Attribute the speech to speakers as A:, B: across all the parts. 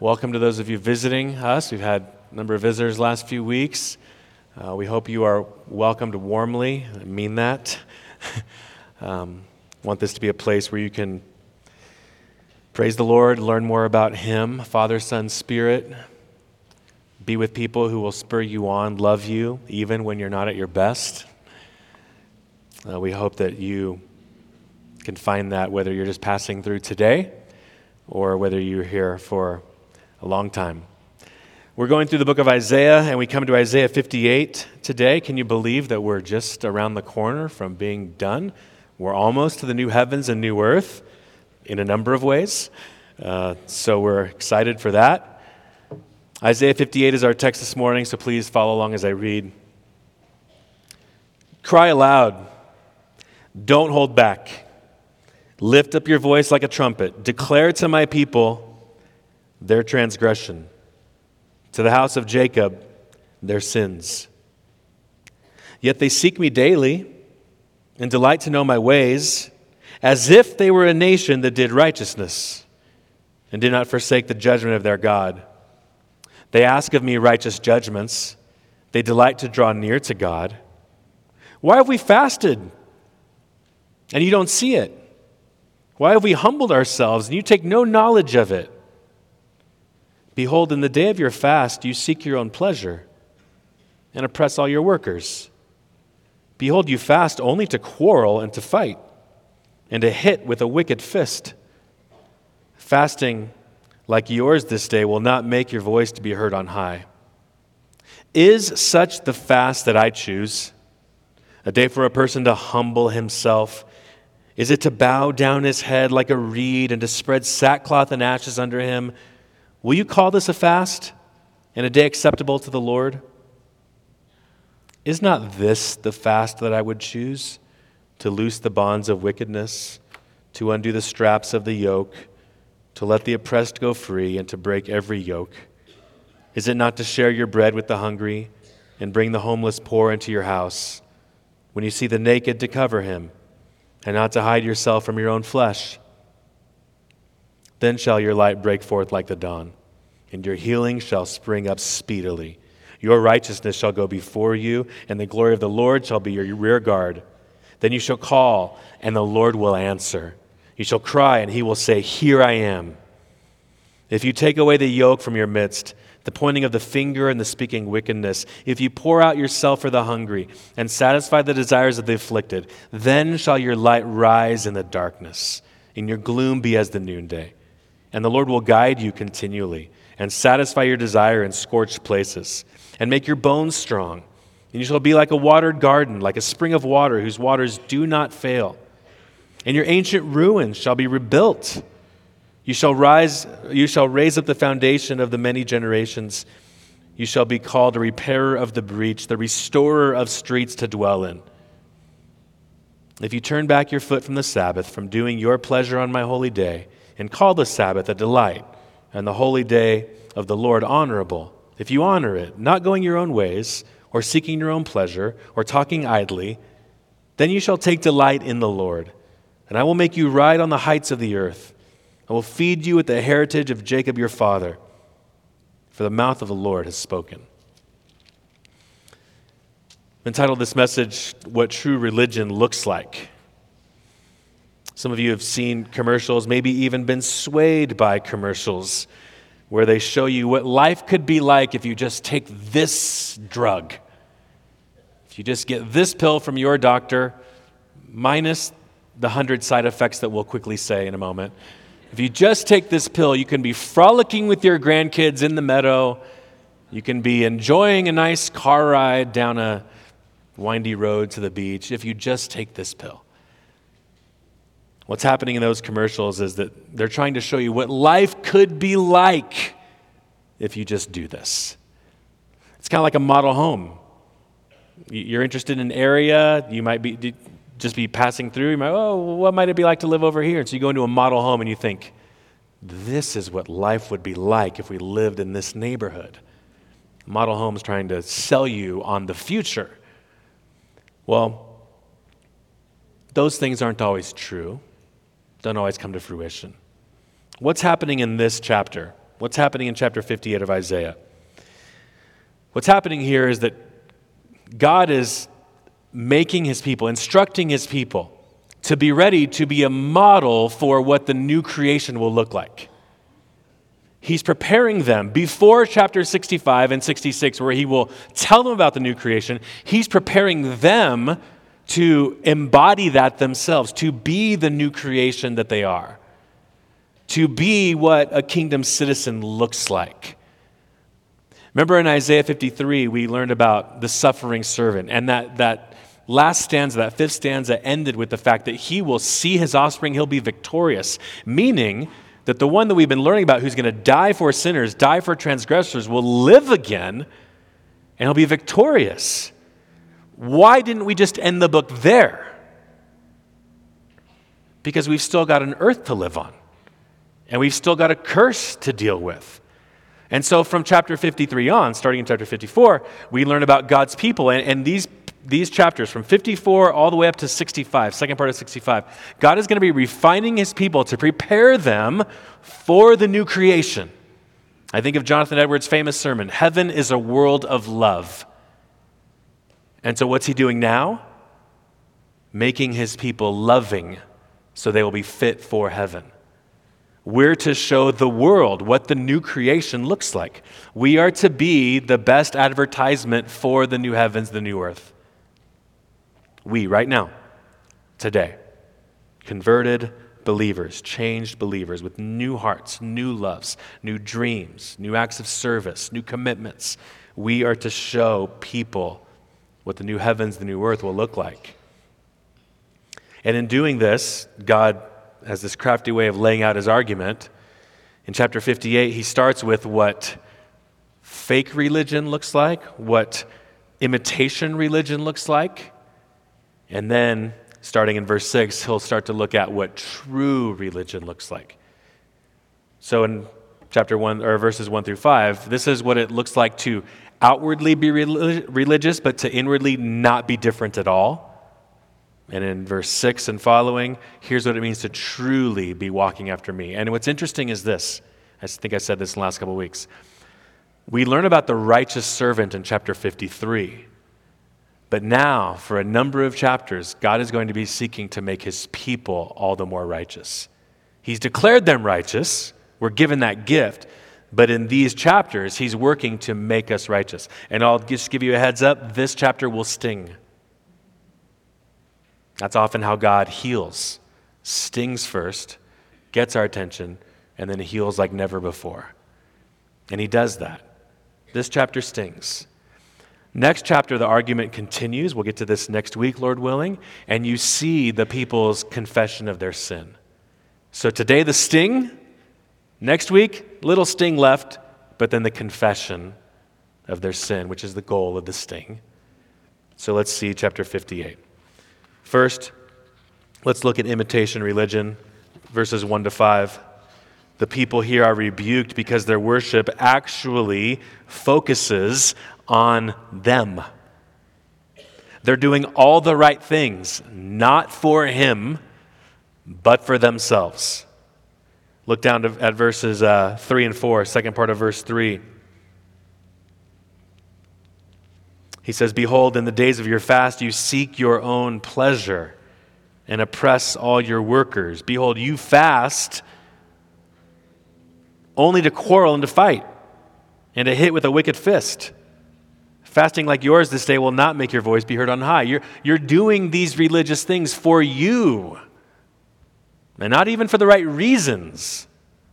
A: Welcome to those of you visiting us. We've had a number of visitors last few weeks. We hope you are welcomed warmly. I mean that. Want this to be a place where you can praise the Lord, learn more about Him, Father, Son, Spirit. Be with people who will spur you on, love you, even when you're not at your best. We hope that you can find that whether you're just passing through today or whether you're here for a long time. We're going through the book of Isaiah, and we come to Isaiah 58 today. Can you believe that we're just around the corner from being done? We're almost to the new heavens and new earth in a number of ways. So we're excited for that. Isaiah 58 is our text this morning, so please follow along as I read. Cry aloud. Don't hold back. Lift up your voice like a trumpet. Declare to my people their transgression, to the house of Jacob their sins. Yet they seek me daily and delight to know my ways, as if they were a nation that did righteousness and did not forsake the judgment of their God. They ask of me righteous judgments. They delight to draw near to God. Why have we fasted and you don't see it? Why have we humbled ourselves and you take no knowledge of it? Behold, in the day of your fast, you seek your own pleasure and oppress all your workers. Behold, you fast only to quarrel and to fight and to hit with a wicked fist. Fasting like yours this day will not make your voice to be heard on high. Is such the fast that I choose? A day for a person to humble himself? Is it to bow down his head like a reed and to spread sackcloth and ashes under him? Will you call this a fast and a day acceptable to the Lord? Is not this the fast that I would choose? To loose the bonds of wickedness, to undo the straps of the yoke, to let the oppressed go free, and to break every yoke? Is it not to share your bread with the hungry and bring the homeless poor into your house? When you see the naked, to cover him, and not to hide yourself from your own flesh? Then shall your light break forth like the dawn, and your healing shall spring up speedily. Your righteousness shall go before you, and the glory of the Lord shall be your rear guard. Then you shall call, and the Lord will answer. You shall cry, and he will say, Here I am. If you take away the yoke from your midst, the pointing of the finger and the speaking wickedness, if you pour out yourself for the hungry and satisfy the desires of the afflicted, then shall your light rise in the darkness, and your gloom be as the noonday. And the Lord will guide you continually and satisfy your desire in scorched places and make your bones strong. And you shall be like a watered garden, like a spring of water whose waters do not fail. And your ancient ruins shall be rebuilt. You shall raise up the foundation of the many generations. You shall be called a repairer of the breach, the restorer of streets to dwell in. If you turn back your foot from the Sabbath, from doing your pleasure on my holy day, and call the Sabbath a delight, and the holy day of the Lord honorable, if you honor it, not going your own ways, or seeking your own pleasure, or talking idly, then you shall take delight in the Lord. And I will make you ride on the heights of the earth. I will feed you with the heritage of Jacob your father, for the mouth of the Lord has spoken. I've entitled this message, What True Religion Looks Like. Some of you have seen commercials, maybe even been swayed by commercials, where they show you what life could be like if you just take this drug. If you just get this pill from your doctor, minus the 100 side effects that we'll quickly say in a moment. If you just take this pill, you can be frolicking with your grandkids in the meadow. You can be enjoying a nice car ride down a windy road to the beach if you just take this pill. What's happening in those commercials is that they're trying to show you what life could be like if you just do this. It's kind of like a model home. You're interested in an area, you might be just be passing through, you might, what might it be like to live over here? And so you go into a model home and you think, this is what life would be like if we lived in this neighborhood. Model home's trying to sell you on the future. Well, those things aren't always true, don't always come to fruition. What's happening in this chapter What's happening in chapter 58 of Isaiah? What's happening here is that God is making his people, instructing his people to be ready to be a model for what the new creation will look like. He's preparing them before chapter 65 and 66, where he will tell them about the new creation. He's preparing them to embody that themselves, to be the new creation that they are, to be what a kingdom citizen looks like. Remember in Isaiah 53, we learned about the suffering servant, and that last stanza, that fifth stanza, ended with the fact that he will see his offspring, he'll be victorious, meaning that the one that we've been learning about who's going to die for sinners, die for transgressors, will live again, and he'll be victorious. Why didn't we just end the book there? Because we've still got an earth to live on, and we've still got a curse to deal with. And so from chapter 53 on, starting in chapter 54, we learn about God's people, and these chapters from 54 all the way up to 65, second part of 65, God is going to be refining his people to prepare them for the new creation. I think of Jonathan Edwards' famous sermon, "Heaven is a world of love." And so what's he doing now? Making his people loving so they will be fit for heaven. We're to show the world what the new creation looks like. We are to be the best advertisement for the new heavens, the new earth. We, right now, today, converted believers, changed believers with new hearts, new loves, new dreams, new acts of service, new commitments. We are to show people what the new heavens, the new earth will look like. And in doing this, God has this crafty way of laying out his argument. In chapter 58, he starts with what fake religion looks like, what imitation religion looks like, and then, starting in verse 6, he'll start to look at what true religion looks like. So in chapter 1, or verses 1 through 5, this is what it looks like to outwardly be religious, but to inwardly not be different at all. And in verse 6 and following, here's what it means to truly be walking after me. And what's interesting is this. I think I said this in the last couple of weeks. We learn about the righteous servant in chapter 53. But now, for a number of chapters, God is going to be seeking to make his people all the more righteous. He's declared them righteous. We're given that gift. But in these chapters, he's working to make us righteous. And I'll just give you a heads up, this chapter will sting. That's often how God heals. Stings first, gets our attention, and then heals like never before. And he does that. This chapter stings. Next chapter, the argument continues. We'll get to this next week, Lord willing. And you see the people's confession of their sin. So today, the sting. Next week, little sting left, but then the confession of their sin, which is the goal of the sting. So let's see chapter 58. First, let's look at imitation religion, verses 1 to 5. The people here are rebuked because their worship actually focuses on them. They're doing all the right things, not for him, but for themselves. Look down at verses 3 and 4, second part of verse 3. He says, "Behold, in the days of your fast you seek your own pleasure and oppress all your workers. Behold, you fast only to quarrel and to fight and to hit with a wicked fist. Fasting like yours this day will not make your voice be heard on high." You're doing these religious things for you, and not even for the right reasons.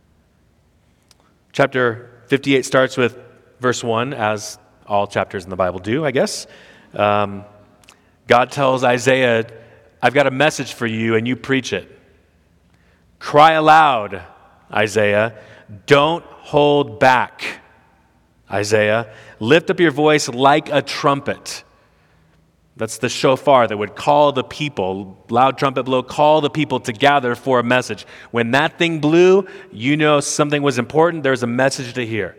A: Chapter 58 starts with verse 1, as all chapters in the Bible do, I guess. God tells Isaiah, "I've got a message for you, and you preach it. Cry aloud, Isaiah. Don't hold back, Isaiah. Lift up your voice like a trumpet." That's the shofar that would call the people, loud trumpet blow, call the people to gather for a message. When that thing blew, you know something was important. There's a message to hear.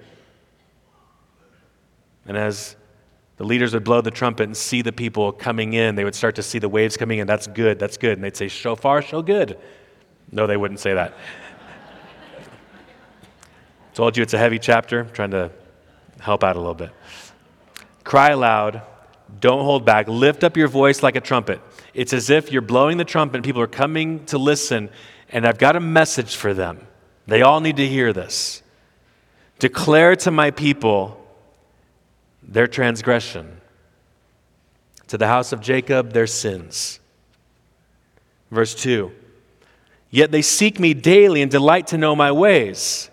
A: And as the leaders would blow the trumpet and see the people coming in, they would start to see the waves coming in. That's good, that's good. And they'd say, "Shofar, show good." No, they wouldn't say that. Told you it's a heavy chapter. I'm trying to help out a little bit. Cry aloud. Don't hold back. Lift up your voice like a trumpet. It's as if you're blowing the trumpet and people are coming to listen, and I've got a message for them. They all need to hear this. Declare to my people their transgression, to the house of Jacob their sins. Verse 2, yet they seek me daily and delight to know my ways.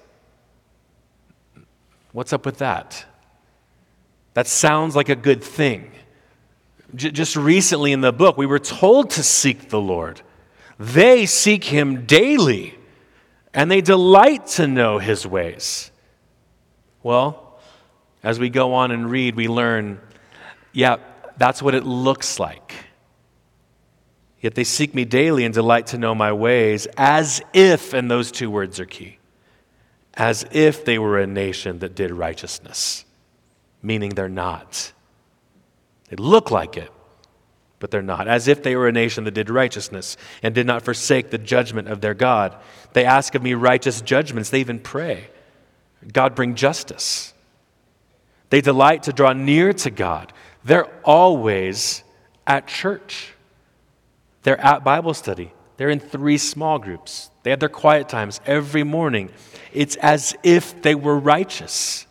A: What's up with that? That sounds like a good thing. Just recently in the book, we were told to seek the Lord. They seek him daily, and they delight to know his ways. Well, as we go on and read, we learn, that's what it looks like. Yet they seek me daily and delight to know my ways, as if, and those two words are key, as if they were a nation that did righteousness, meaning they're not. They look like it, but they're not. As if they were a nation that did righteousness and did not forsake the judgment of their God. They ask of me righteous judgments. They even pray, God, bring justice. They delight to draw near to God. They're always at church. They're at Bible study. They're in 3 small groups. They have their quiet times every morning. It's as if they were righteous.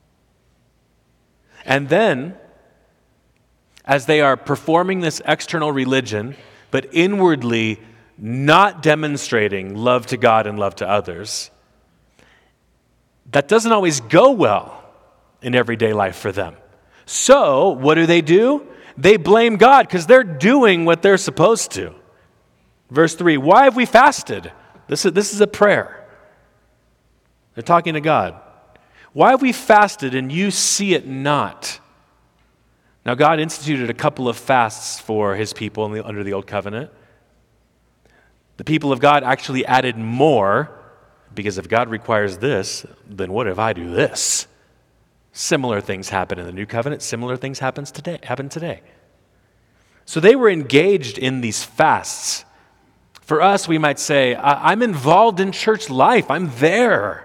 A: And then, as they are performing this external religion, but inwardly not demonstrating love to God and love to others, that doesn't always go well in everyday life for them. So, what do? They blame God because they're doing what they're supposed to. Verse 3, why have we fasted? This is a prayer. They're talking to God. Why have we fasted and you see it not? Now, God instituted a couple of fasts for his people under the Old Covenant. The people of God actually added more, because if God requires this, then what if I do this? Similar things happen in the New Covenant. Similar things happen today. So they were engaged in these fasts. For us, we might say, I'm involved in church life. I'm there.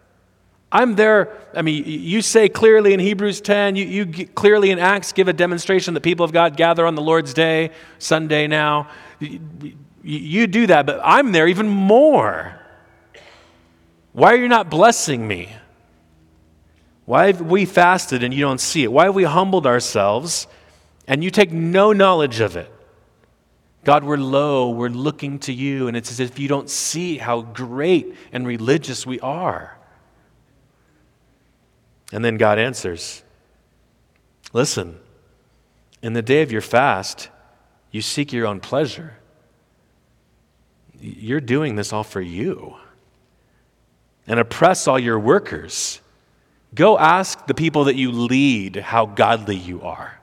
A: I mean, you say clearly in Hebrews 10, you clearly in Acts give a demonstration that people of God gather on the Lord's Day, Sunday now. You do that, but I'm there even more. Why are you not blessing me? Why have we fasted and you don't see it? Why have we humbled ourselves and you take no knowledge of it? God, we're low, we're looking to you, and it's as if you don't see how great and religious we are. And then God answers, listen, in the day of your fast, you seek your own pleasure. You're doing this all for you. And oppress all your workers. Go ask the people that you lead how godly you are.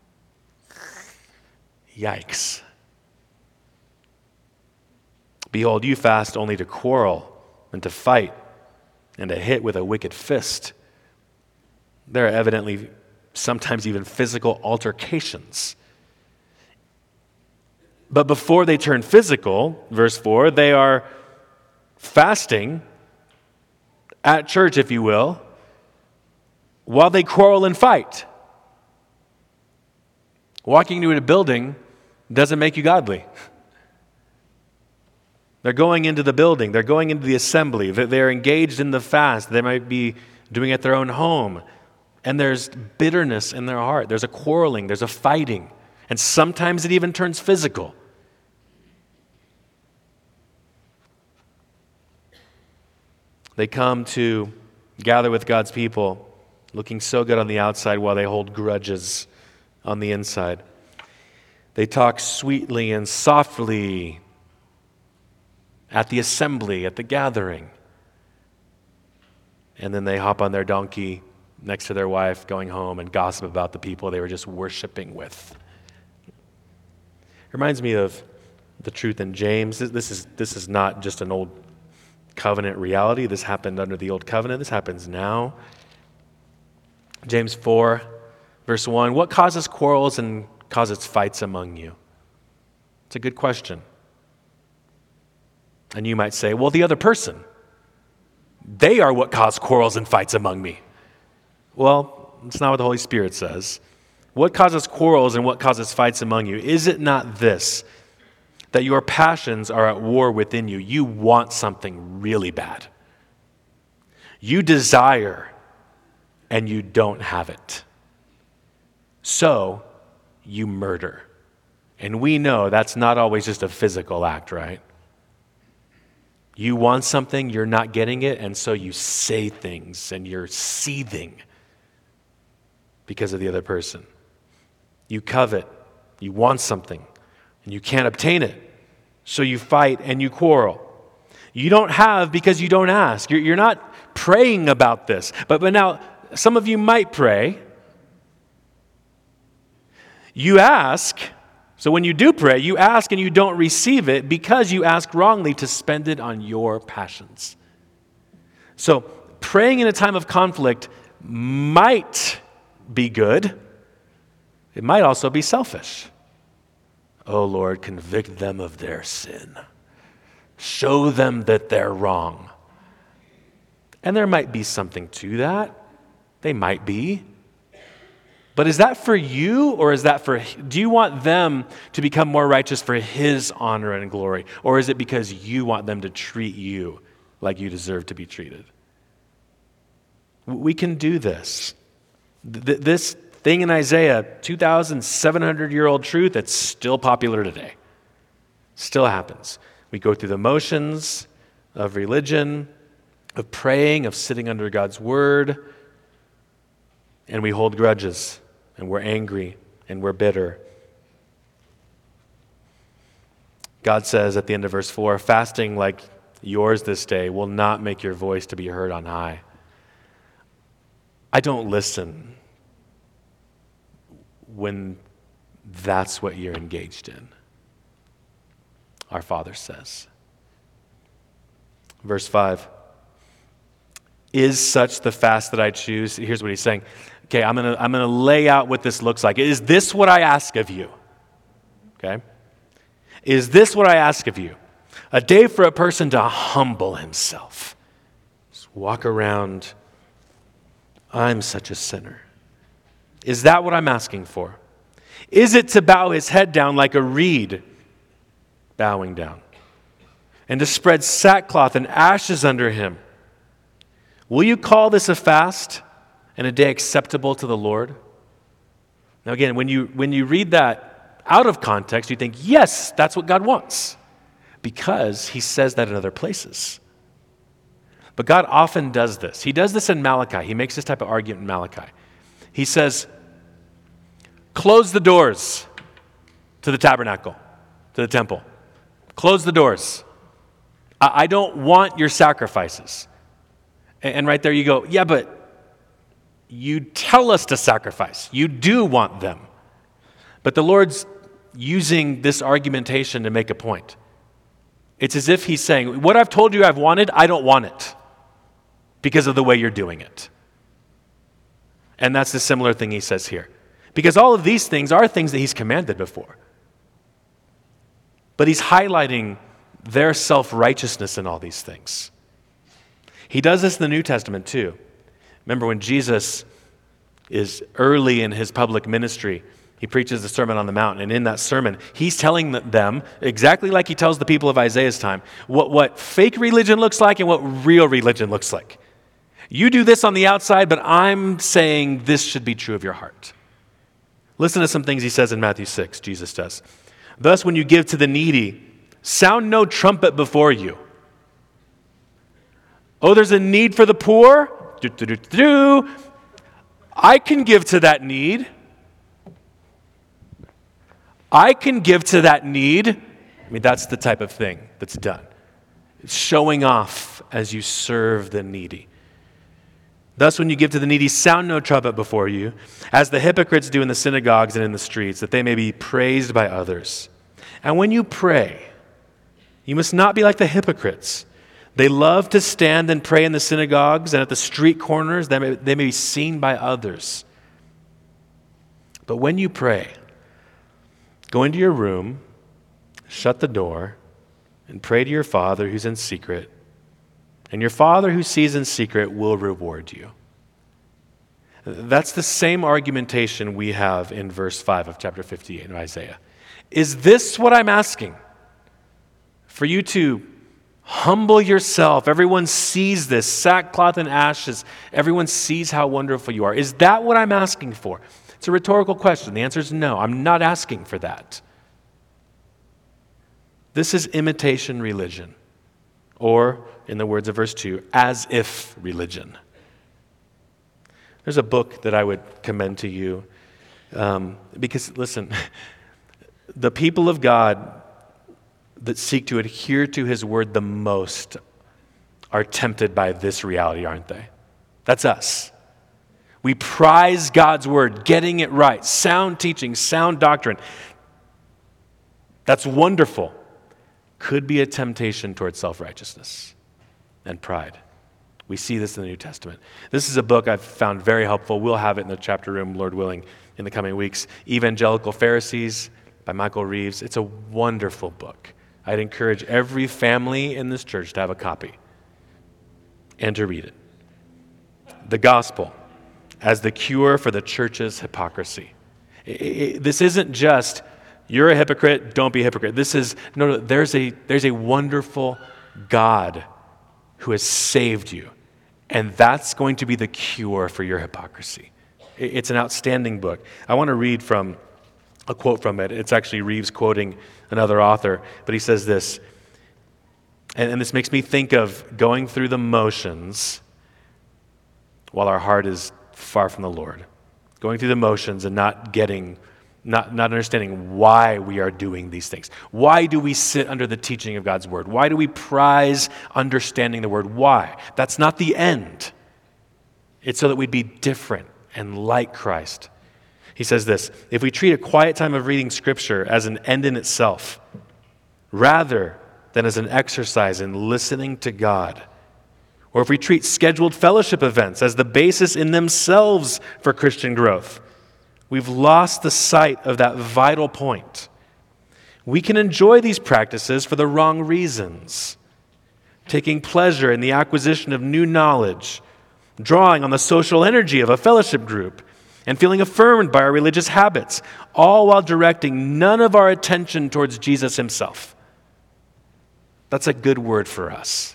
A: Yikes. Behold, you fast only to quarrel and to fight and to hit with a wicked fist. There are evidently sometimes even physical altercations. But before they turn physical, verse 4, they are fasting at church, if you will, while they quarrel and fight. Walking into a building doesn't make you godly. They're going into the building. They're going into the assembly. They're engaged in the fast. They might be doing it at their own home. And there's bitterness in their heart. There's a quarreling. There's a fighting. And sometimes it even turns physical. They come to gather with God's people, looking so good on the outside while they hold grudges on the inside. They talk sweetly and softly at the assembly, at the gathering. And then they hop on their donkey next to their wife going home and gossip about the people they were just worshiping with. It reminds me of the truth in James. This is not just an old covenant reality. This happened under the old covenant. This happens now. James 4, verse 1, what causes quarrels and causes fights among you? It's a good question. And you might say, well, the other person. They are what cause quarrels and fights among me. Well, it's not what the Holy Spirit says. What causes quarrels and what causes fights among you? Is it not this, that your passions are at war within you? You want something really bad. You desire, and you don't have it. So, you murder. And we know that's not always just a physical act, right? You want something, you're not getting it, and so you say things, and you're seething because of the other person. You covet, you want something, and you can't obtain it, so you fight and you quarrel. You don't have because you don't ask. You're not praying about this. But now, some of you might pray. You ask. So when you do pray, you ask and you don't receive it because you ask wrongly to spend it on your passions. So praying in a time of conflict might be good. It might also be selfish. Oh Lord, convict them of their sin. Show them that they're wrong. And there might be something to that. They might be. But is that for you, or is that do you want them to become more righteous for His honor and glory? Or is it because you want them to treat you like you deserve to be treated? We can do this. This thing in Isaiah, 2,700-year-old truth that's still popular today. Still happens. We go through the motions of religion, of praying, of sitting under God's word, and we hold grudges, and we're angry, and we're bitter. God says at the end of verse 4, fasting like yours this day will not make your voice to be heard on high. I don't listen when that's what you're engaged in. Our Father says. Verse 5. Is such the fast that I choose? Here's what he's saying. Okay, I'm gonna lay out what this looks like. Is this what I ask of you? Okay? Is this what I ask of you? A day for a person to humble himself. Just walk around. I'm such a sinner. Is that what I'm asking for? Is it to bow his head down like a reed bowing down? And to spread sackcloth and ashes under him? Will you call this a fast and a day acceptable to the Lord? Now again, when you read that out of context, you think, yes, that's what God wants. Because he says that in other places. But God often does this. He does this in Malachi. He makes this type of argument in Malachi. He says, close the doors to the tabernacle, to the temple. Close the doors. I don't want your sacrifices. And right there you go, yeah, but you tell us to sacrifice. You do want them. But the Lord's using this argumentation to make a point. It's as if he's saying, what I've told you I've wanted, I don't want it because of the way you're doing it. And that's the similar thing he says here. Because all of these things are things that he's commanded before. But he's highlighting their self-righteousness in all these things. He does this in the New Testament too. Remember when Jesus is early in his public ministry, he preaches the Sermon on the Mount, and in that sermon, he's telling them, exactly like he tells the people of Isaiah's time, what fake religion looks like and what real religion looks like. You do this on the outside, but I'm saying this should be true of your heart. Listen to some things he says in Matthew 6, Jesus does. Thus, when you give to the needy, sound no trumpet before you. Oh, there's a need for the poor? I can give to that need. I can give to that need. I mean, that's the type of thing that's done. It's showing off as you serve the needy. Thus, when you give to the needy, sound no trumpet before you, as the hypocrites do in the synagogues and in the streets, that they may be praised by others. And when you pray, you must not be like the hypocrites. They love to stand and pray in the synagogues and at the street corners, that they may be seen by others. But when you pray, go into your room, shut the door, and pray to your Father who's in secret, and your Father who sees in secret will reward you. That's the same argumentation we have in verse 5 of chapter 58 of Isaiah. Is this what I'm asking? For you to humble yourself. Everyone sees this, sackcloth and ashes. Everyone sees how wonderful you are. Is that what I'm asking for? It's a rhetorical question. The answer is no. I'm not asking for that. This is imitation religion, or, in the words of verse 2, as if religion. There's a book that I would commend to you because, listen, the people of God that seek to adhere to his word the most are tempted by this reality, aren't they? That's us. We prize God's word, getting it right, sound teaching, sound doctrine. That's wonderful. Could be a temptation towards self-righteousness and pride. We see this in the New Testament. This is a book I've found very helpful. We'll have it in the chapter room, Lord willing, in the coming weeks. Evangelical Pharisees by Michael Reeves. It's a wonderful book. I'd encourage every family in this church to have a copy and to read it. The gospel as the cure for the church's hypocrisy. This isn't just, you're a hypocrite, don't be a hypocrite. This is, no, there's a wonderful God who has saved you. And that's going to be the cure for your hypocrisy. It's an outstanding book. I want to read from a quote from it. It's actually Reeves quoting another author, but he says this, and this makes me think of going through the motions while our heart is far from the Lord. Going through the motions and not understanding why we are doing these things. Why do we sit under the teaching of God's word? Why do we prize understanding the word? Why? That's not the end. It's so that we'd be different and like Christ. He says this, if we treat a quiet time of reading Scripture as an end in itself, rather than as an exercise in listening to God, or if we treat scheduled fellowship events as the basis in themselves for Christian growth, we've lost the sight of that vital point. We can enjoy these practices for the wrong reasons, taking pleasure in the acquisition of new knowledge, drawing on the social energy of a fellowship group, and feeling affirmed by our religious habits, all while directing none of our attention towards Jesus himself. That's a good word for us.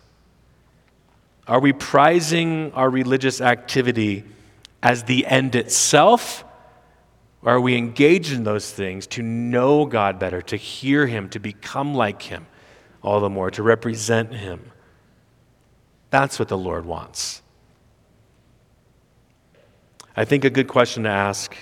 A: Are we prizing our religious activity as the end itself? Or are we engaged in those things to know God better, to hear him, to become like him all the more, to represent him? That's what the Lord wants. I think a good question to ask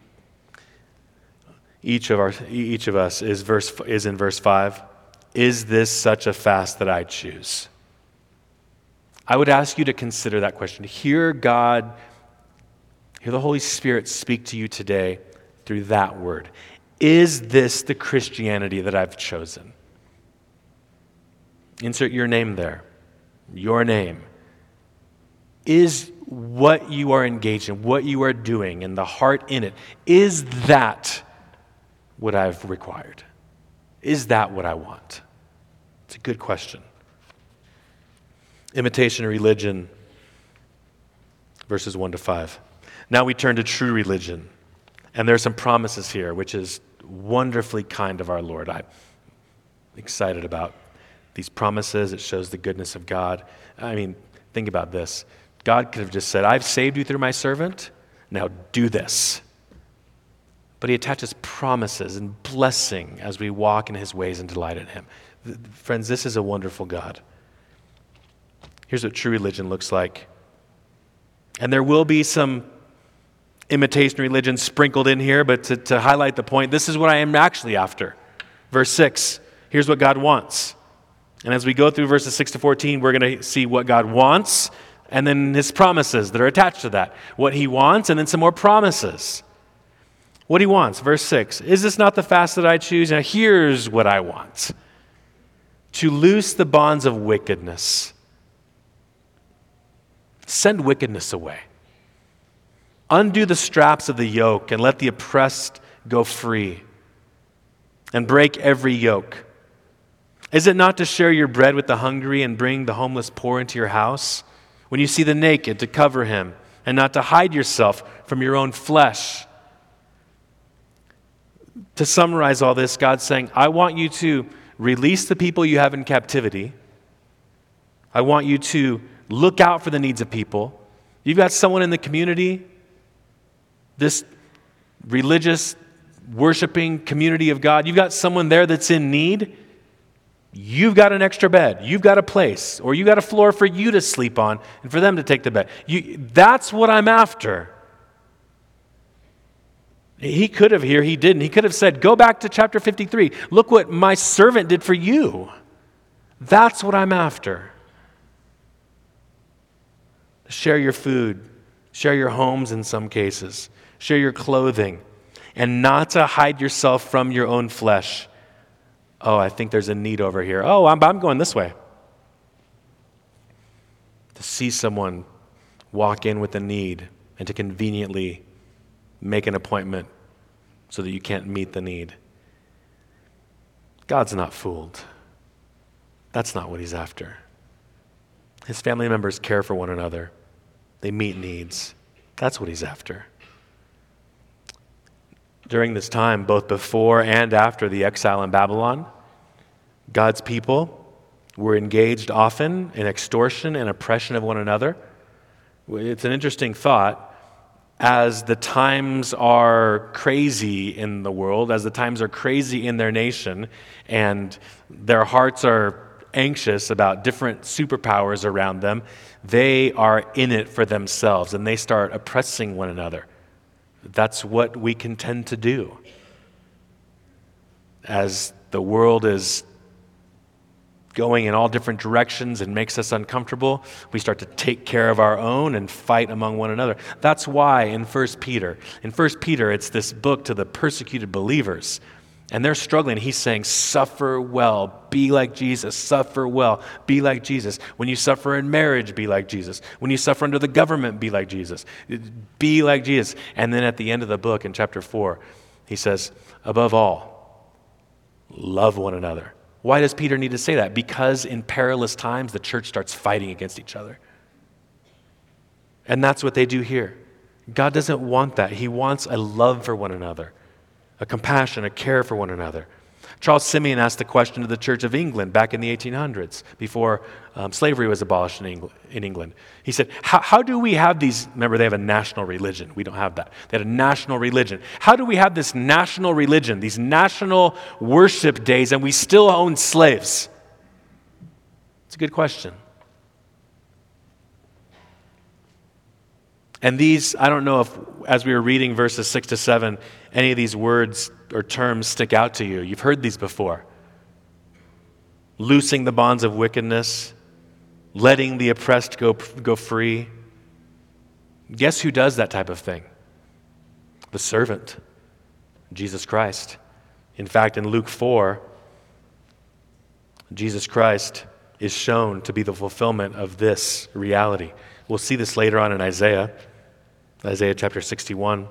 A: each of us is in verse 5. Is this such a fast that I choose? I would ask you to consider that question. Hear the Holy Spirit speak to you today through that word. Is this the Christianity that I've chosen? Insert your name there. Your name. Is what you are engaged in, what you are doing, and the heart in it, is that what I've required? Is that what I want? It's a good question. Imitation religion, verses 1 to 5. Now we turn to true religion. And there are some promises here, which is wonderfully kind of our Lord. I'm excited about these promises. It shows the goodness of God. I mean, think about this. God could have just said, I've saved you through my servant. Now do this. But he attaches promises and blessing as we walk in his ways and delight in him. Friends, this is a wonderful God. Here's what true religion looks like. And there will be some imitation religion sprinkled in here, but to highlight the point, this is what I am actually after. Verse 6, here's what God wants. And as we go through verses 6 to 14, we're going to see what God wants and then his promises that are attached to that. What he wants and then some more promises. What he wants, verse 6, is this not the fast that I choose? Now here's what I want. To loose the bonds of wickedness. Send wickedness away. Undo the straps of the yoke and let the oppressed go free. And break every yoke. Is it not to share your bread with the hungry and bring the homeless poor into your house? When you see the naked, to cover him, and not to hide yourself from your own flesh? To summarize all this, God's saying, I want you to release the people you have in captivity. I want you to look out for the needs of people. You've got someone in the community, this religious, worshiping community of God. You've got someone there that's in need. You've got an extra bed. You've got a place, or you've got a floor for you to sleep on and for them to take the bed. That's what I'm after. He could have here, he didn't. He could have said, go back to chapter 53. Look what my servant did for you. That's what I'm after. Share your food. Share your homes in some cases. Share your clothing. And not to hide yourself from your own flesh. Oh, I think there's a need over here. Oh, I'm going this way. To see someone walk in with a need and to conveniently make an appointment so that you can't meet the need. God's not fooled. That's not what he's after. His family members care for one another. They meet needs. That's what he's after. During this time, both before and after the exile in Babylon, God's people were engaged often in extortion and oppression of one another. It's an interesting thought. As the times are crazy in the world, as the times are crazy in their nation, and their hearts are anxious about different superpowers around them, they are in it for themselves, and they start oppressing one another. That's what we can tend to do. As the world is going in all different directions and makes us uncomfortable, we start to take care of our own and fight among one another. That's why in 1 Peter, it's this book to the persecuted believers. And they're struggling. He's saying, suffer well, be like Jesus. Suffer well, be like Jesus. When you suffer in marriage, be like Jesus. When you suffer under the government, be like Jesus. Be like Jesus. And then at the end of the book, in chapter 4, he says, above all, love one another. Why does Peter need to say that? Because in perilous times, the church starts fighting against each other. And that's what they do here. God doesn't want that. He wants a love for one another, a compassion, a care for one another. Charles Simeon asked the question to the Church of England back in the 1800s, before slavery was abolished in England. He said, how do we have these, remember they have a national religion. We don't have that. They had a national religion. How do we have this national religion, these national worship days, and we still own slaves? It's a good question. And these, I don't know if, as we were reading verses 6 to 7, any of these words or terms stick out to you. You've heard these before. Loosing the bonds of wickedness, letting the oppressed go free. Guess who does that type of thing? The servant, Jesus Christ. In fact, in Luke 4, Jesus Christ is shown to be the fulfillment of this reality. We'll see this later on in Isaiah chapter 61.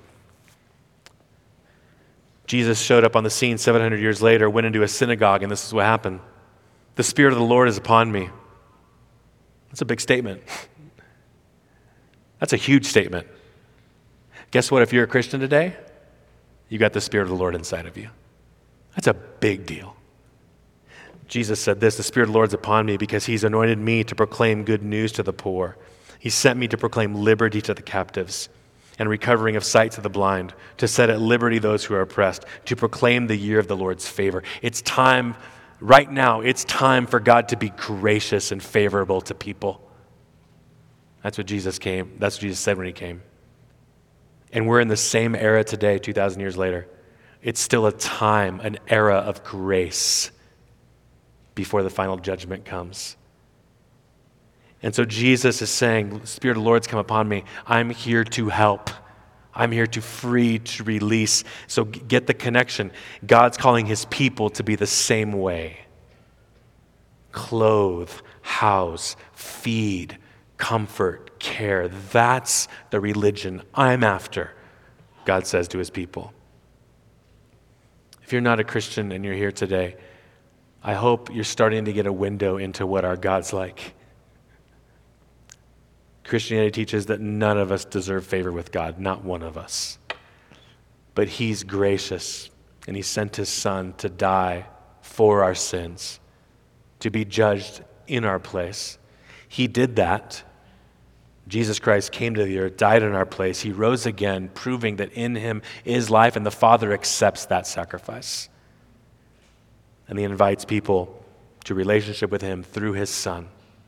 A: Jesus showed up on the scene 700 years later, went into a synagogue, and this is what happened. The Spirit of the Lord is upon me. That's a big statement. That's a huge statement. Guess what? If you're a Christian today, you got the Spirit of the Lord inside of you. That's a big deal. Jesus said this, the Spirit of the Lord is upon me because he's anointed me to proclaim good news to the poor. He sent me to proclaim liberty to the captives and recovering of sight to the blind, to set at liberty those who are oppressed, to proclaim the year of the Lord's favor. It's time, right now, it's time for God to be gracious and favorable to people. That's what Jesus said when he came. And we're in the same era today, 2,000 years later. It's still a time, an era of grace before the final judgment comes. And so Jesus is saying, the Spirit of the Lord's come upon me. I'm here to help. I'm here to free, to release. So get the connection. God's calling his people to be the same way. Clothe, house, feed, comfort, care. That's the religion I'm after, God says to his people. If you're not a Christian and you're here today, I hope you're starting to get a window into what our God's like. Christianity teaches that none of us deserve favor with God, not one of us. But he's gracious, and he sent his Son to die for our sins, to be judged in our place. He did that. Jesus Christ came to the earth, died in our place. He rose again, proving that in him is life, and the Father accepts that sacrifice. And he invites people to relationship with him through his Son.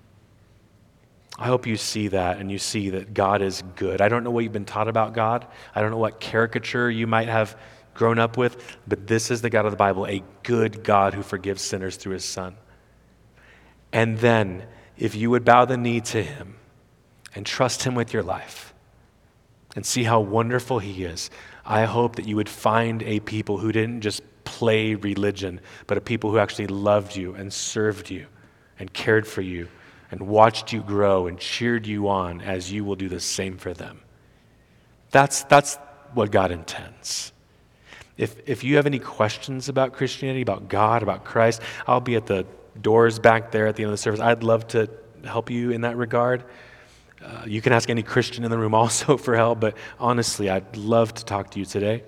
A: I hope you see that, and you see that God is good. I don't know what you've been taught about God. I don't know what caricature you might have grown up with, but this is the God of the Bible, a good God who forgives sinners through his Son. And then, if you would bow the knee to him and trust him with your life and see how wonderful he is, I hope that you would find a people who didn't just play religion, but a people who actually loved you and served you and cared for you and watched you grow and cheered you on as you will do the same for them. That's what God intends. If you have any questions about Christianity, about God, about Christ, I'll be at the doors back there at the end of the service. I'd love to help you in that regard. You can ask any Christian in the room also for help, but honestly, I'd love to talk to you today.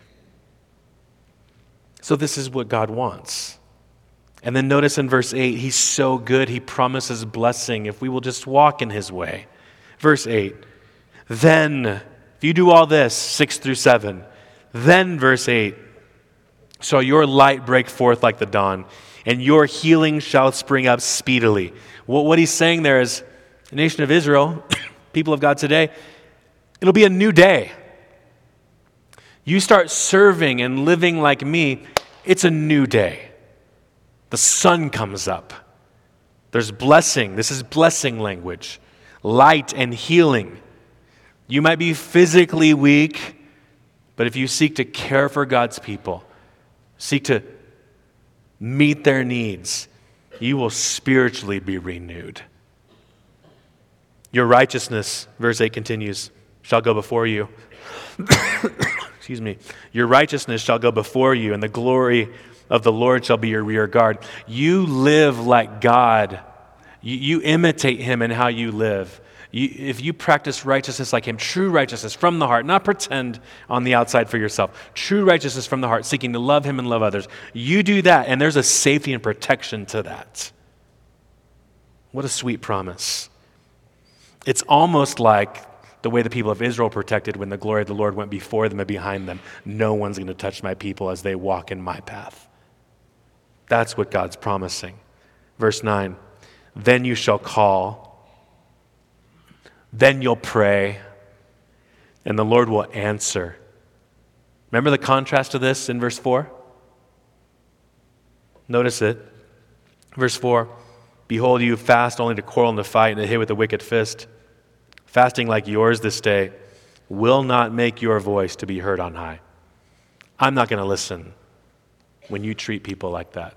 A: So this is what God wants. And then notice in verse 8, he's so good, he promises blessing if we will just walk in his way. Verse 8, then, if you do all this, 6 through 7, then, verse 8, shall your light break forth like the dawn, and your healing shall spring up speedily. What he's saying there is, the nation of Israel, people of God today, it'll be a new day. You start serving and living like me, it's a new day. The sun comes up. There's blessing. This is blessing language. Light and healing. You might be physically weak, but if you seek to care for God's people, seek to meet their needs, you will spiritually be renewed. Your righteousness, verse 8 continues, shall go before you. Excuse me. Your righteousness shall go before you, and the glory of the Lord shall be your rear guard. You live like God. You imitate him in how you live. If you practice righteousness like him, true righteousness from the heart, not pretend on the outside for yourself, true righteousness from the heart, seeking to love him and love others, you do that, and there's a safety and protection to that. What a sweet promise. It's almost like the way the people of Israel protected when the glory of the Lord went before them and behind them. No one's going to touch my people as they walk in my path. That's what God's promising. Verse 9, then you shall call, then you'll pray, and the Lord will answer. Remember the contrast to this in verse 4? Notice it. Verse 4, behold, you fast only to quarrel and to fight and to hit with a wicked fist. Fasting like yours this day will not make your voice to be heard on high. I'm not going to listen when you treat people like that.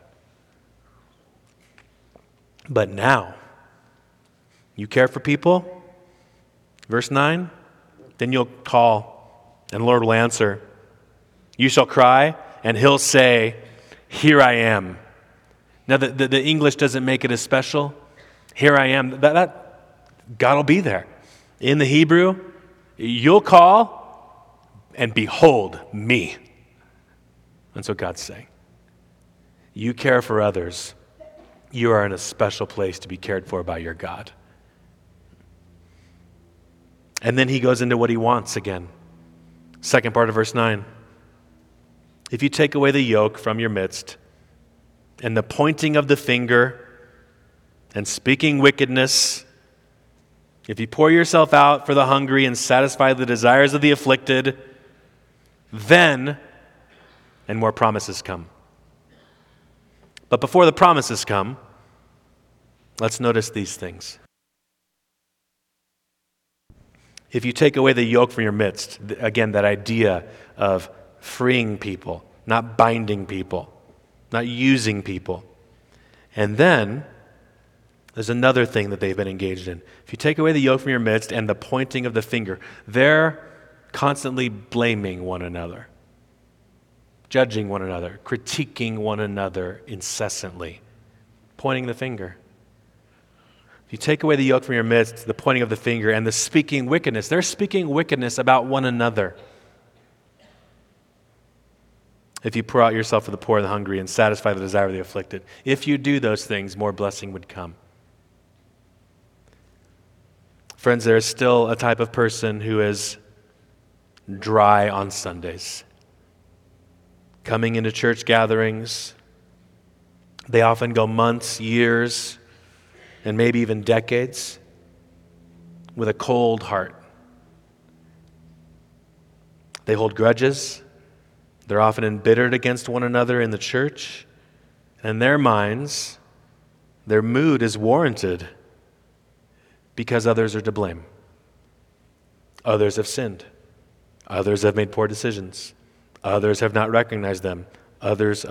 A: But now, you care for people? Verse 9, then you'll call, and the Lord will answer. You shall cry, and he'll say, here I am. Now, the English doesn't make it as special. Here I am. That God will be there. In the Hebrew, you'll call, and behold me. That's what God's saying. You care for others. You are in a special place to be cared for by your God. And then he goes into what he wants again. Second part of verse 9. If you take away the yoke from your midst, and the pointing of the finger, and speaking wickedness, if you pour yourself out for the hungry and satisfy the desires of the afflicted, then, and more promises come. But before the promises come, let's notice these things. If you take away the yoke from your midst, again, that idea of freeing people, not binding people, not using people. And then, there's another thing that they've been engaged in. If you take away the yoke from your midst and the pointing of the finger, they're constantly blaming one another, judging one another, critiquing one another incessantly. pointing the finger. If you take away the yoke from your midst, the pointing of the finger and the speaking wickedness, they're speaking wickedness about one another. If you pour out yourself for the poor and the hungry and satisfy the desire of the afflicted, if you do those things, more blessing would come. Friends, there is still a type of person who is dry on Sundays. Coming into church gatherings, they often go months, years, and maybe even decades with a cold heart. They hold grudges. They're often embittered against one another in the church. And in their minds, their mood is warranted because others are to blame. Others have sinned. Others have made poor decisions. Others have not recognized them. Others.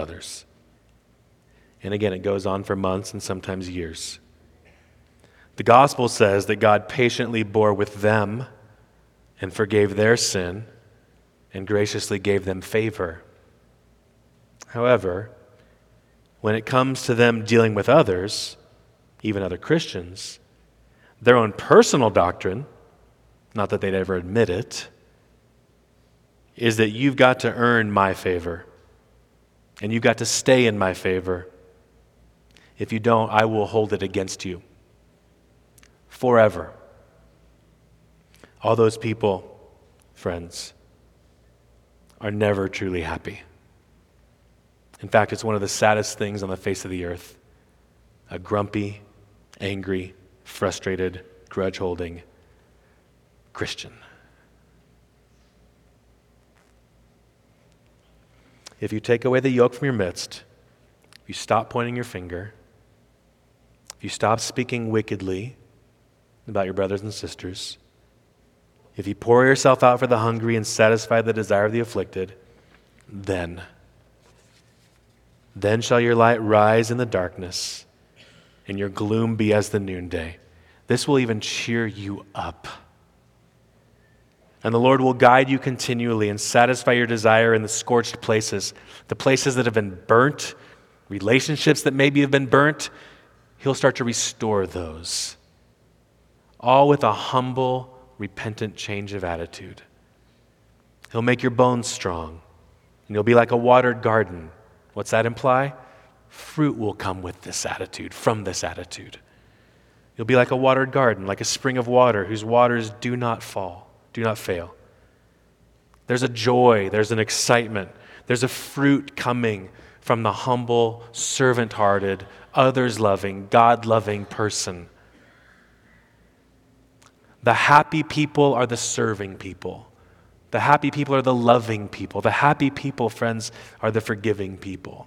A: And again, it goes on for months and sometimes years. The gospel says that God patiently bore with them and forgave their sin and graciously gave them favor. However, when it comes to them dealing with others, even other Christians, their own personal doctrine, not that they'd ever admit it, is that you've got to earn my favor and you've got to stay in my favor. If you don't, I will hold it against you forever. All those people, friends, are never truly happy. In fact, it's one of the saddest things on the face of the earth. A grumpy, angry, frustrated, grudge-holding Christian. If you take away the yoke from your midst, if you stop pointing your finger, if you stop speaking wickedly about your brothers and sisters, if you pour yourself out for the hungry and satisfy the desire of the afflicted, then shall your light rise in the darkness and your gloom be as the noonday. This will even cheer you up. And the Lord will guide you continually and satisfy your desire in the scorched places, the places that have been burnt, relationships that maybe have been burnt. He'll start to restore those, all with a humble, repentant change of attitude. He'll make your bones strong, and you'll be like a watered garden. What's that imply? Fruit will come with this attitude, from this attitude. You'll be like a watered garden, like a spring of water whose waters do not fail. There's a joy, there's an excitement, there's a fruit coming from the humble, servant-hearted, others-loving, God-loving person. The happy people are the serving people. The happy people are the loving people. The happy people, friends, are the forgiving people.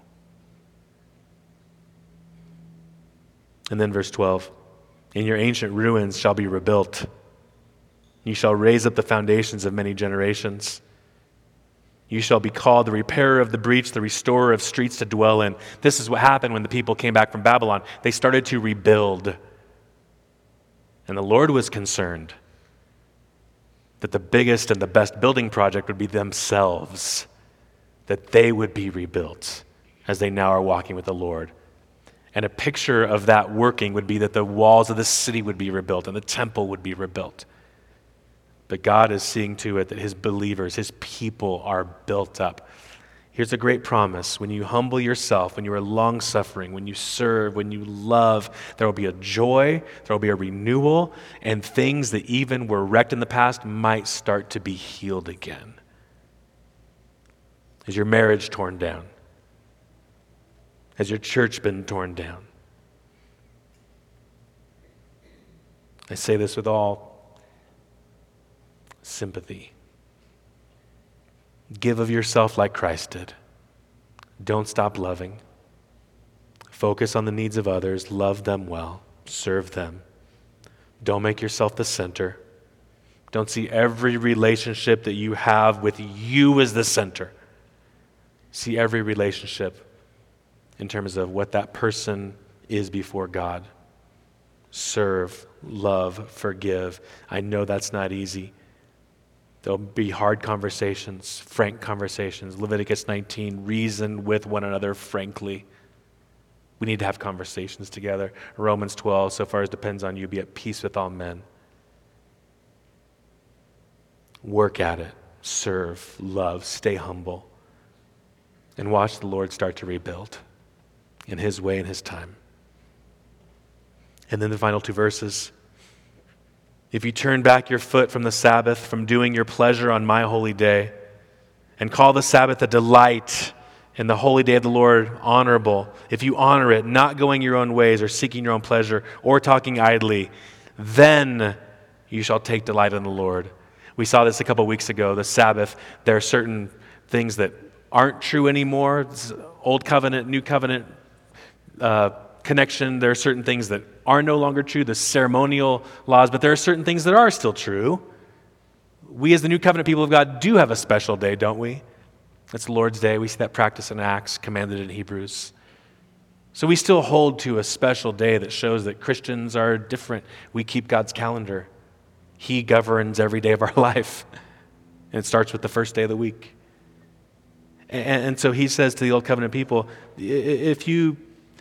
A: And then verse 12, "In your ancient ruins shall be rebuilt. You shall raise up the foundations of many generations. You shall be called the repairer of the breach, the restorer of streets to dwell in." This is what happened when the people came back from Babylon. They started to rebuild. And the Lord was concerned that the biggest and the best building project would be themselves, that they would be rebuilt as they now are walking with the Lord. And a picture of that working would be that the walls of the city would be rebuilt and the temple would be rebuilt. But God is seeing to it that his believers, his people are built up. Here's a great promise. When you humble yourself, when you are long-suffering, when you serve, when you love, there will be a joy, there will be a renewal, and things that even were wrecked in the past might start to be healed again. Has your marriage torn down? Has your church been torn down? I say this with all sympathy. Give of yourself like Christ did. Don't stop loving. Focus on the needs of others. Love them well. Serve them. Don't make yourself the center. Don't see every relationship that you have with you as the center. See every relationship in terms of what that person is before God. Serve, love, forgive. I know that's not easy. There'll be hard conversations, frank conversations. Leviticus 19, reason with one another frankly. We need to have conversations together. Romans 12, so far as depends on you, be at peace with all men. Work at it. Serve, love, stay humble. And watch the Lord start to rebuild in his way and his time. And then the final two verses. If you turn back your foot from the Sabbath, from doing your pleasure on my holy day, and call the Sabbath a delight, and the holy day of the Lord honorable, if you honor it, not going your own ways or seeking your own pleasure or talking idly, then you shall take delight in the Lord. We saw this a couple weeks ago, the Sabbath. There are certain things that aren't true anymore. It's Old covenant, new covenant connection. There are certain things that are no longer true, the ceremonial laws, but there are certain things that are still true. We as the new covenant people of God do have a special day, don't we? It's the Lord's Day. We see that practice in Acts, commanded in Hebrews. So we still hold to a special day that shows that Christians are different. We keep God's calendar. He governs every day of our life. And it starts with the first day of the week. And so he says to the old covenant people, if you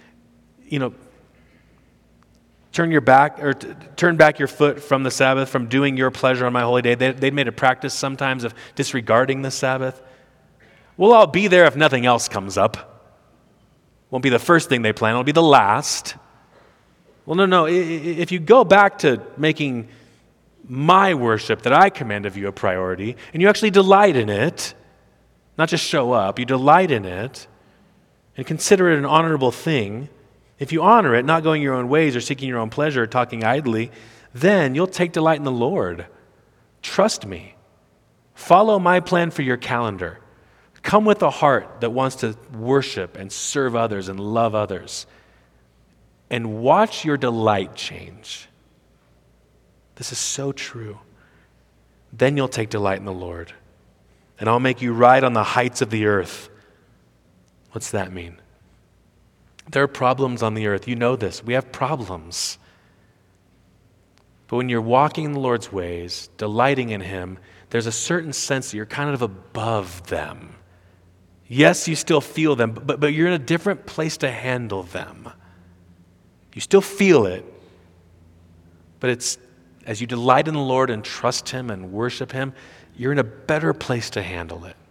A: turn back your foot from the Sabbath, from doing your pleasure on my holy day. They'd made a practice sometimes of disregarding the Sabbath. We'll all be there if nothing else comes up. Won't be the first thing they plan. It'll be the last. Well, no. If you go back to making my worship that I command of you a priority, and you actually delight in it, not just show up, you delight in it, and consider it an honorable thing, if you honor it, not going your own ways or seeking your own pleasure or talking idly, then you'll take delight in the Lord. Trust me. Follow my plan for your calendar. Come with a heart that wants to worship and serve others and love others. And watch your delight change. This is so true. Then you'll take delight in the Lord. And I'll make you ride on the heights of the earth. What's that mean? There are problems on the earth. You know this. We have problems. But when you're walking in the Lord's ways, delighting in him, there's a certain sense that you're kind of above them. Yes, you still feel them, but you're in a different place to handle them. You still feel it, but it's as you delight in the Lord and trust him and worship him, you're in a better place to handle it.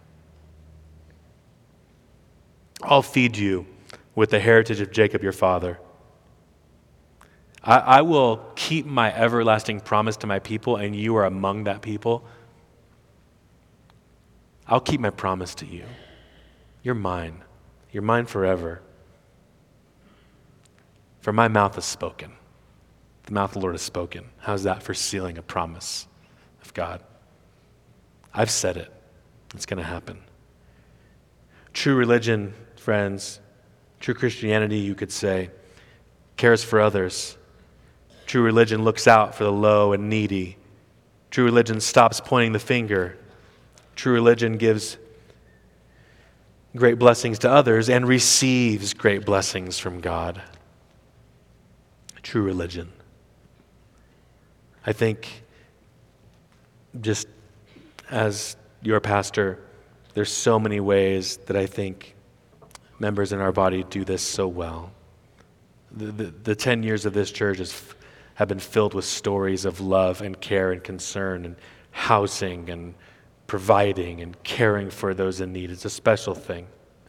A: I'll feed you with the heritage of Jacob your father. I will keep my everlasting promise to my people, and you are among that people. I'll keep my promise to you. You're mine. You're mine forever. For my mouth has spoken. The mouth of the Lord has spoken. How's that for sealing a promise of God? I've said it. It's going to happen. True religion, friends, true Christianity, you could say, cares for others. True religion looks out for the low and needy. True religion stops pointing the finger. True religion gives great blessings to others and receives great blessings from God. True religion. I think, just as your pastor, there's so many ways that I think members in our body do this so well. The 10 years of this church have been filled with stories of love and care and concern and housing and providing and caring for those in need. It's a special thing.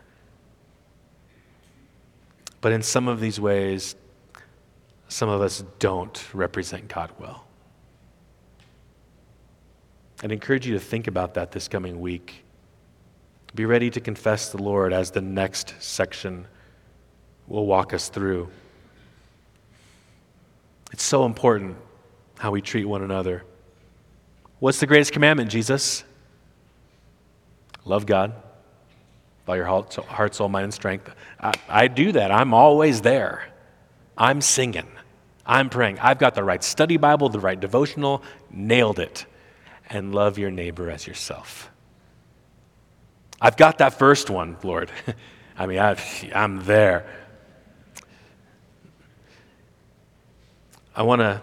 A: But in some of these ways, some of us don't represent God well. I'd encourage you to think about that this coming week. Be ready to confess the Lord as the next section will walk us through. It's so important how we treat one another. What's the greatest commandment, Jesus? Love God by your heart, soul, mind, and strength. I do that. I'm always there. I'm singing. I'm praying. I've got the right study Bible, the right devotional. Nailed it. And love your neighbor as yourself. I've got that first one, Lord. I mean, I'm there. I want to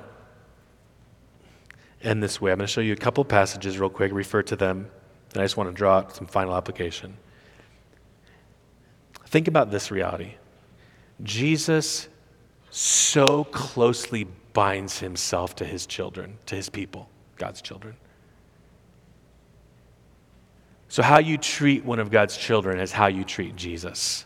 A: end this way. I'm going to show you a couple passages real quick, refer to them, and I just want to draw out some final application. Think about this reality. Jesus so closely binds himself to his children, to his people, God's children. So how you treat one of God's children is how you treat Jesus.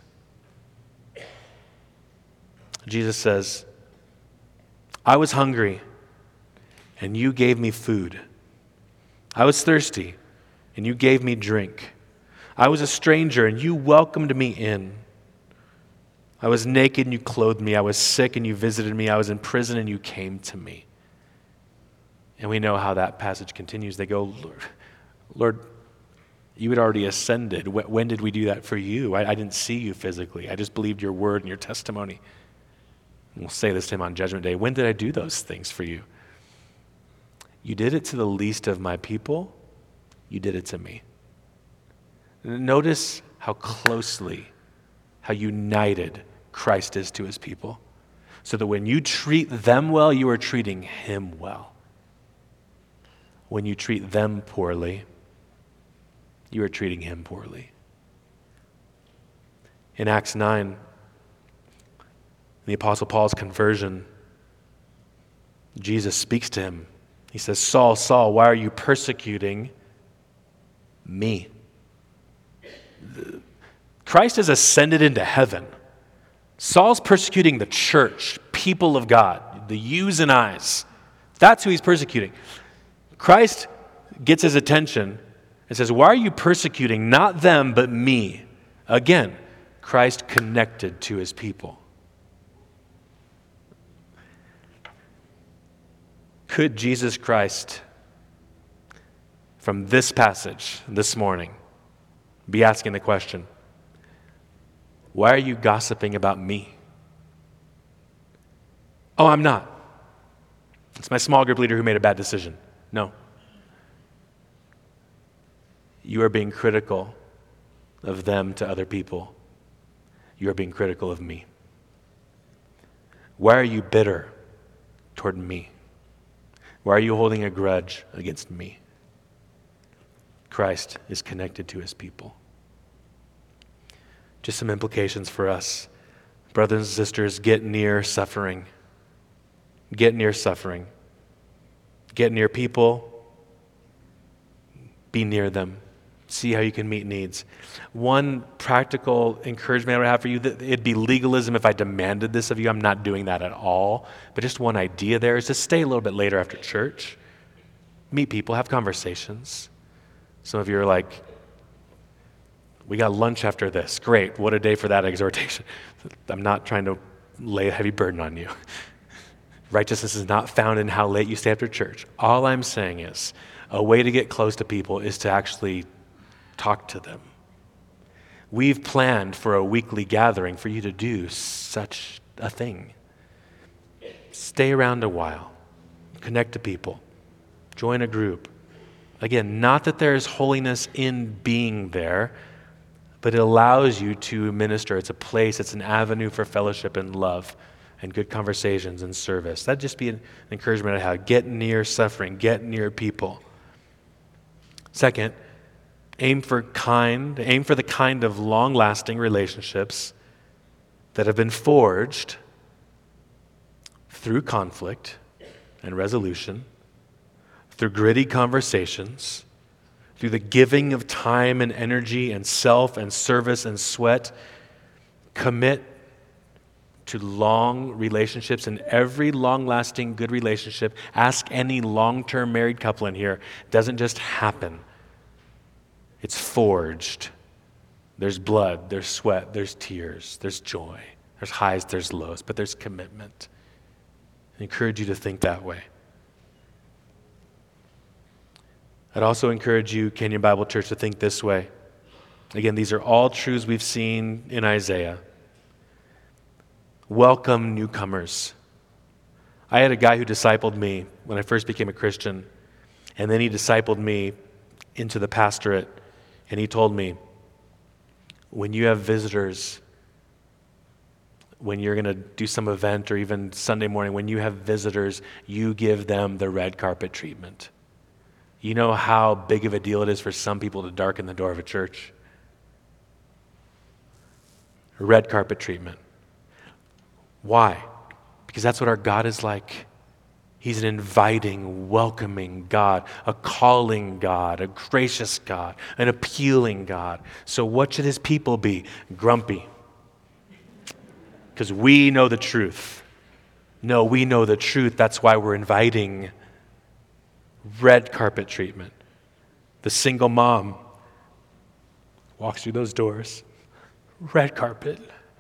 A: Jesus says, I was hungry, and you gave me food. I was thirsty, and you gave me drink. I was a stranger, and you welcomed me in. I was naked, and you clothed me. I was sick, and you visited me. I was in prison, and you came to me. And we know how that passage continues. They go, Lord, you had already ascended. When did we do that for you? I didn't see you physically. I just believed your word and your testimony. And we'll say this to him on Judgment Day. When did I do those things for you? You did it to the least of my people. You did it to me. Notice how closely, how united Christ is to his people. So that when you treat them well, you are treating him well. When you treat them poorly, you are treating him poorly. In Acts 9, the Apostle Paul's conversion, Jesus speaks to him. He says, Saul, Saul, why are you persecuting me? Christ has ascended into heaven. Saul's persecuting the church, people of God, the yous and I's. That's who he's persecuting. Christ gets his attention and says, why are you persecuting not them but me? Again, Christ connected to his people. Could Jesus Christ, from this passage this morning, be asking the question, why are you gossiping about me? Oh, I'm not. It's my small group leader who made a bad decision. No. You are being critical of them to other people. You are being critical of me. Why are you bitter toward me? Why are you holding a grudge against me? Christ is connected to his people. Just some implications for us. Brothers and sisters, get near suffering. Get near suffering. Get near people. Be near them. See how you can meet needs. One practical encouragement I would have for you, that it'd be legalism if I demanded this of you. I'm not doing that at all. But just one idea there is to stay a little bit later after church. Meet people, have conversations. Some of you are like, we got lunch after this. Great, what a day for that exhortation. I'm not trying to lay a heavy burden on you. Righteousness is not found in how late you stay after church. All I'm saying is, a way to get close to people is to actually talk to them. We've planned for a weekly gathering for you to do such a thing. Stay around a while. Connect to people. Join a group. Again, not that there is holiness in being there, but it allows you to minister. It's a place, it's an avenue for fellowship and love and good conversations and service. That'd just be an encouragement I have. Get near suffering. Get near people. Second, aim for the kind of long-lasting relationships that have been forged through conflict and resolution, through gritty conversations, through the giving of time and energy and self and service and sweat. Commit to long relationships, and every long-lasting good relationship, ask any long-term married couple in here, doesn't just happen. It's forged. There's blood, there's sweat, there's tears, there's joy, there's highs, there's lows, but there's commitment. I encourage you to think that way. I'd also encourage you, Canyon Bible Church, to think this way. Again, these are all truths we've seen in Isaiah. Welcome newcomers. I had a guy who discipled me when I first became a Christian, and then he discipled me into the pastorate, and he told me, when you have visitors, when you're going to do some event or even Sunday morning, when you have visitors, you give them the red carpet treatment. You know how big of a deal it is for some people to darken the door of a church? Red carpet treatment. Why? Because that's what our God is like. He's an inviting, welcoming God, a calling God, a gracious God, an appealing God. So what should his people be? Grumpy. Because we know the truth. No, we know the truth. That's why we're inviting. Red carpet treatment. The single mom walks through those doors. Red carpet.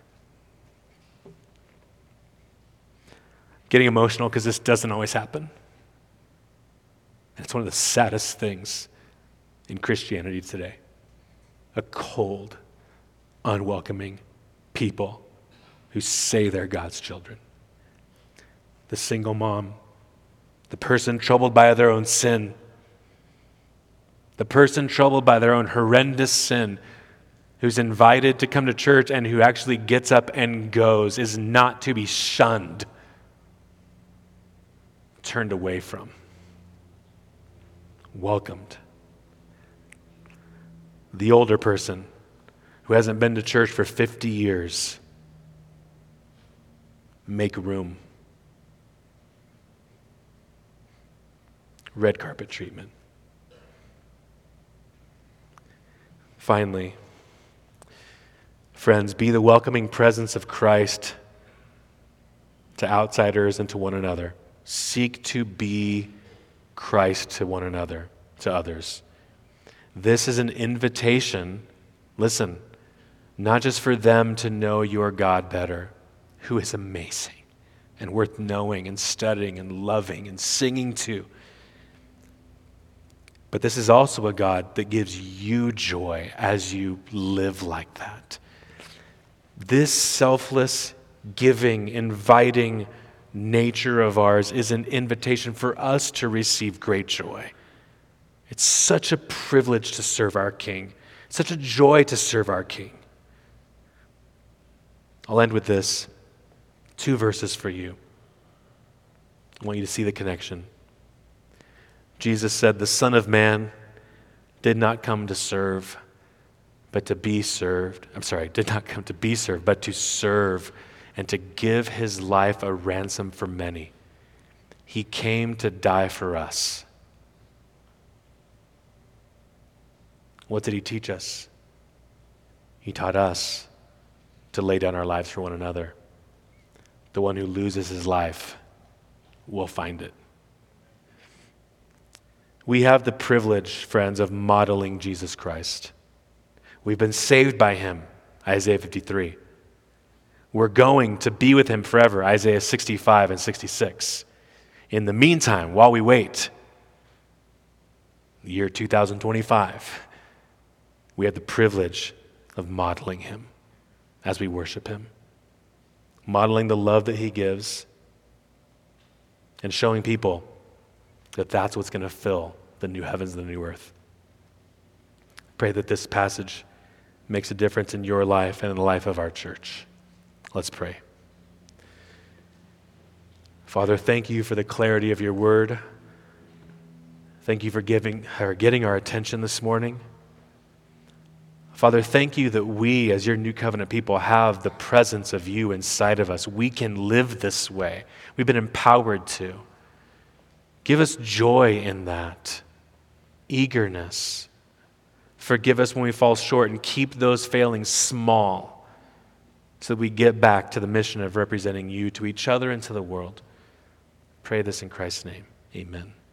A: Getting emotional because this doesn't always happen. And it's one of the saddest things in Christianity today. A cold, unwelcoming people who say they're God's children. The single mom, the person troubled by their own sin, the person troubled by their own horrendous sin, who's invited to come to church and who actually gets up and goes, is not to be shunned, turned away from, welcomed. The older person who hasn't been to church for 50 years, make room. Red carpet treatment. Finally, friends, be the welcoming presence of Christ to outsiders and to one another. Seek to be Christ to one another, to others. This is an invitation, listen, not just for them to know your God better, who is amazing and worth knowing and studying and loving and singing to, but this is also a God that gives you joy as you live like that. This selfless, giving, inviting nature of ours is an invitation for us to receive great joy. It's such a privilege to serve our King, such a joy to serve our King. I'll end with this. 2 verses for you. I want you to see the connection. Jesus said, "The Son of Man did not come to serve, but to be served." Did not come to be served, but to serve and to give his life a ransom for many. He came to die for us. What did he teach us? He taught us to lay down our lives for one another. The one who loses his life will find it. We have the privilege, friends, of modeling Jesus Christ. We've been saved by him, Isaiah 53. We're going to be with him forever, Isaiah 65 and 66. In the meantime, while we wait, the year 2025, we have the privilege of modeling him as we worship him, modeling the love that he gives and showing people that that's what's going to fill the new heavens and the new earth. Pray that this passage makes a difference in your life and in the life of our church. Let's pray. Father, thank you for the clarity of your word. Thank you for getting our attention this morning. Father, thank you that we, as your new covenant people, have the presence of you inside of us. We can live this way. We've been empowered to. Give us joy in that, eagerness. Forgive us when we fall short and keep those failings small so that we get back to the mission of representing you to each other and to the world. Pray this in Christ's name. Amen.